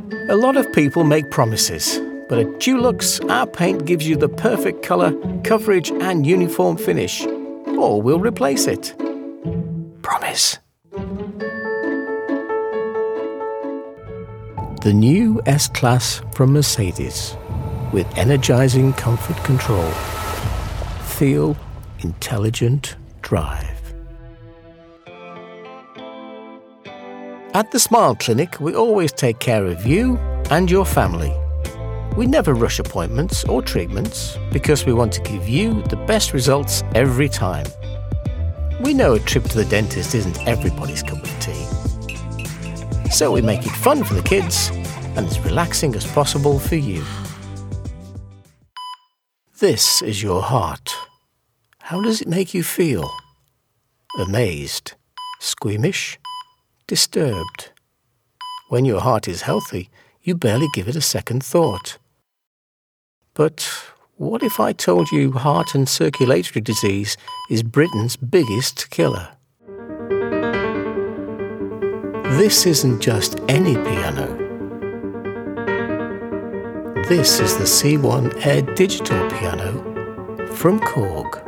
A lot of people make promises, but at Dulux, our paint gives you the perfect colour, coverage and uniform finish. Or we'll replace it. Promise. The new S-Class from Mercedes, with energising comfort control. Feel intelligent drive. At the Smile Clinic, we always take care of you and your family. We never rush appointments or treatments because we want to give you the best results every time. We know a trip to the dentist isn't everybody's cup of tea. So we make it fun for the kids and as relaxing as possible for you. This is your heart. How does it make you feel? Amazed? Squeamish? Disturbed? When your heart is healthy, you barely give it a second thought. But what if I told you heart and circulatory disease is Britain's biggest killer? This isn't just any piano. This is the C1 Air Digital Piano from Korg.